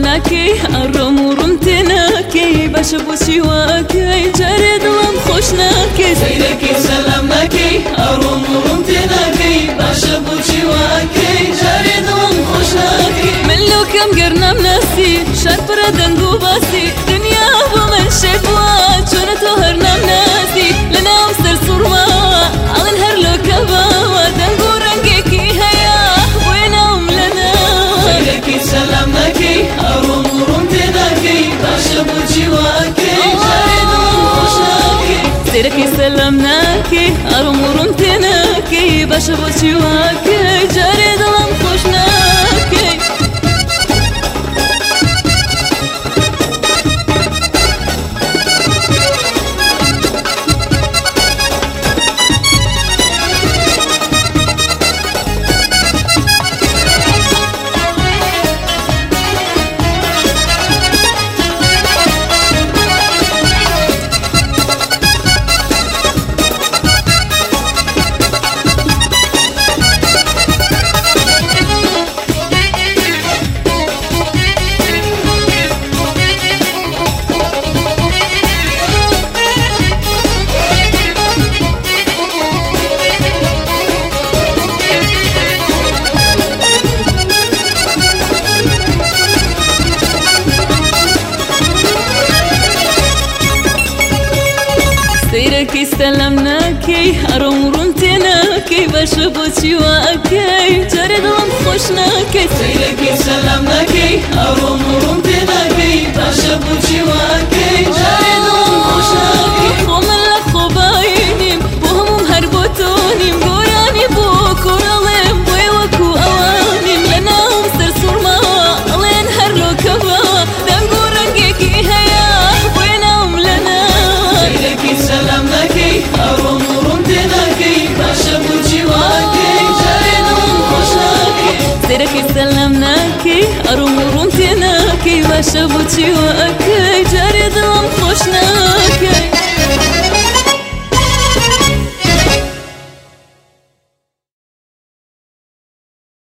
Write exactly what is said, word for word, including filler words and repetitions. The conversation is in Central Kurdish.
سلامناكي أرم ورمتناكي بشبوشي واكي جاري دلم خوشناكي سيدكي سلامناكي أرم ورمتناكي بشبوشي واكي جاري دلم خوشناكي من لو كم قرنا مناسي شربر دنقو باسي دنيا بمن شفوا شونتو هرنا مناسي لنا ومسر صرما على نهر لو كبا دنقو رنقكي هيا وينهم لنا سيدكي سلامناكي أرم ورمتناكي بشبوشي واكي جاري دلم خوشناكي سيدكي سلامناكي أرم ورمتناكي بشبوشي واكي جاري دلم خوشناكي سيركي سلامناكي أرم ورمتناكي بشبوشي واكي جاري دلم خوشناكي سيدكي سلامناكي أرم ورمتناكي بشبوشي واكي جاري دلم خوشناكي خومن لخو باينيم بوهمم هربوتونيم قوراني بوكو راليم بويوكو أوانيم لناهم سر صرما ألين هرلو كبا دنقو رنقكي هيا وينهم لنا سيدكي سلامناكي أرم ورمتناكي بشبوشي واكي جاري دلم خوشناكي سيركي سلامناكي أرم ورمتناكي بشبوشي واكي جاري دلم خوشناكي